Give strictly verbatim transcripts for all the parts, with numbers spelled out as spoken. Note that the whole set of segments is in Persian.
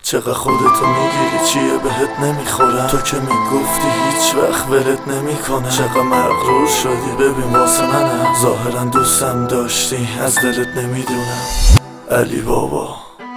چقدر خودتو میگیری چیه بهت نمیخورم، تو که میگفتی هیچ وقت ولت نمیکنم. چقدر مغرور شدی ببین واسه منم، ظاهرا دوستم داشتی از دلت نمیدونم. علی بابا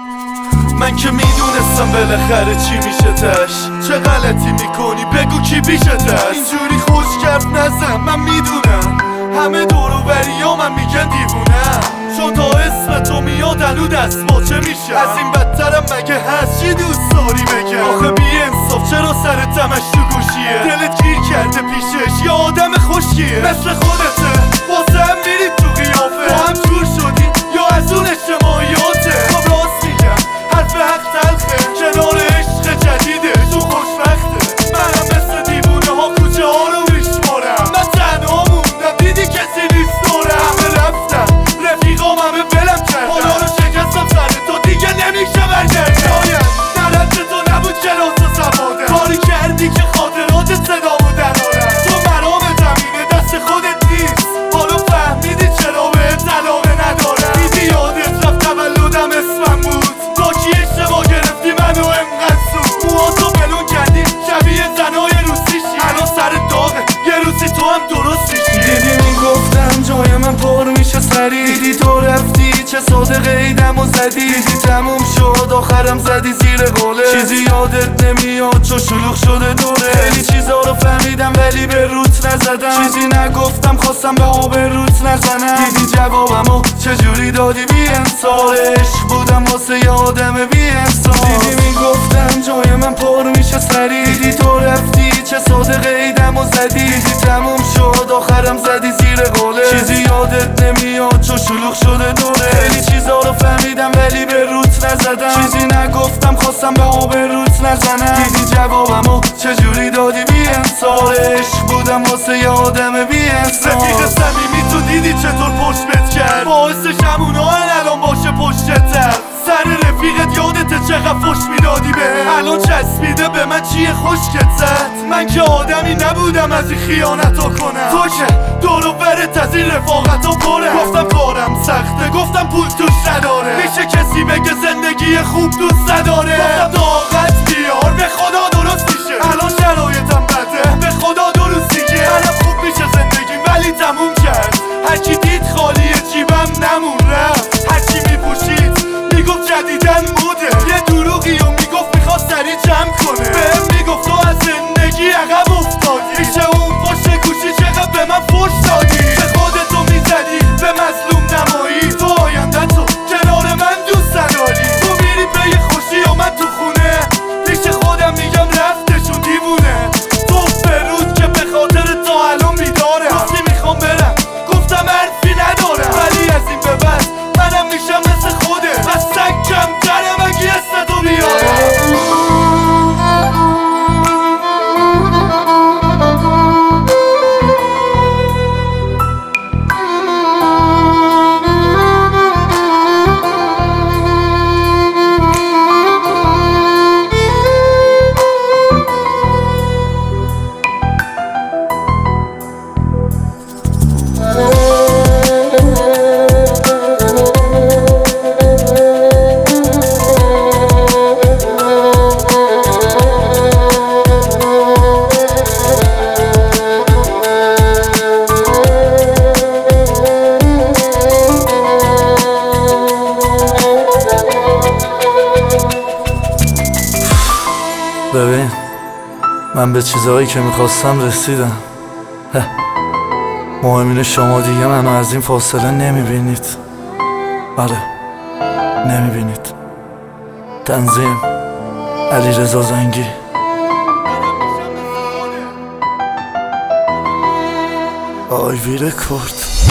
من که میدونستم بالاخره چی میشه تش، چه غلطی میکنی بگو کی پیشتش. اینجوری خوشگرد نزن من میدونم، همه دور و بریا من میگن دیوونم، چون تا اسم تو میاد الو دست با چه میشه. از این بدترم مگه هست چی دوست داری بگم؟ آخه بی انصاف چرا سرت همش تو گوشیه؟ دلت گیر کرده پیشش یا آدم خوشیه؟ مثل خودته واسه هم میری تو قیافه، با هم جور شدی یا از اون اجتماعیاته؟ خب راست میگم حرف حق تلخه، کنار عشق جدیدش اون خوشبخته. منم مثل دیوونه ها کوچه ها رو میشمارم، من تنها موندم دیدی کسی نیست دورم. همه رفتم رفیقام همه بلم کردم، حالا رو شکستم سر تو دیگه نمیشه برگردم. شاید نرد تو نبود کلاس و سواده، کاری کردی که خاطرات صدا و درارم. تو مرام زمینه دست خودت نیست، حالا فهمیدی چرا بهت علاقه ندارم. دیدی یادت رفت تولدم اسمم بود، تا کی اشتباه گرفتی منو انقدر زود. موهاتو بلون کردی شبیه زنای روسیشی، الان سرت داغه یه روزی تو هم درست میشی. دیدی میگفتم جای من پر میشه سری، دیدی تو رفتی چه ساده قیدم و زدی. دیدی تموم شد آخرم زدی زیر قوله، چیزی یادت نمیاد چو شلوغ شده دوره. خیلی چیزا رو فهمیدم ولی به روت نزدم، چیزی نگفتم خواستم به آب روت نزنم. دیدی جوابمو چجوری دادی بی انصاف، عشق بودم واسه یه آدم بی انصاف. دیدی میگفتم جای من پر میشه سری، دیدی تو رفتی چه ساده قیدم و زدی. دیدی تموم شد آخرم زدی زیر قوله، چیزی یادت نمیاد چو شلوغ شده دوره. خیلی چیزا رو فهمیدم ولی به روت نزدم، چیزی نگفتم خواستم به آب روت نزنم. دیدی جوابمو چجوری دادی بی انصاف، عشق بودم واسه یه آدم بی انصاف. رفیق صمیمی تو دیدی چطور پشت بت کرد، باعثش همونا الان باشه پشتتر. سر رفیقت یادت چقدر فش میدادی به، الان چسبیده به من چیه خشکت زد. من که آدمی نبودم از این خیانتو کنم، تو که دور و برت از این رفاقتو پره. گفتم کارم سخته گفتم پول توش نداره، میشه کسی بگه زندگی خوب دوست نداره. گفتم طاقت بیار به خدا درست میشه، الان شرایطم بده به خدا درست دیگه. منم خوب میشه زندگیم ولی تموم کرد، هرکی دید خالی جیبم نمون رفت. هرکی میپوشید میگفت جدیدن موده، یه دروغی و میگفت میخواست سریع جمع کنه. بهم میگفت تو از زندگی عقب افتادی، میشه اون پشت گوشی چقدر به من فوش دادی. به خودتو میزدی به مظلوم نمایی، تو آینده تو کنار من دوست نداری. تو میری پی خوشی و من تو خونه، پیش خودم میگم رفتشون دیوونه. تو فرود که به خاطر تا الان بیداره، گفتی میخوام برم گفتم حرفی ندارم، ولی از این به بعد منم میشم مثل خوده. از سگ کمترم اگه اسمتو بیارم. ببین من به چیزهایی که میخواستم رسیدم. مهم اینه شما دیگه منو از این فاصله نمیبینید. آره نمیبینید. تنظیم علیرضا زنگی. آی وی رکورد.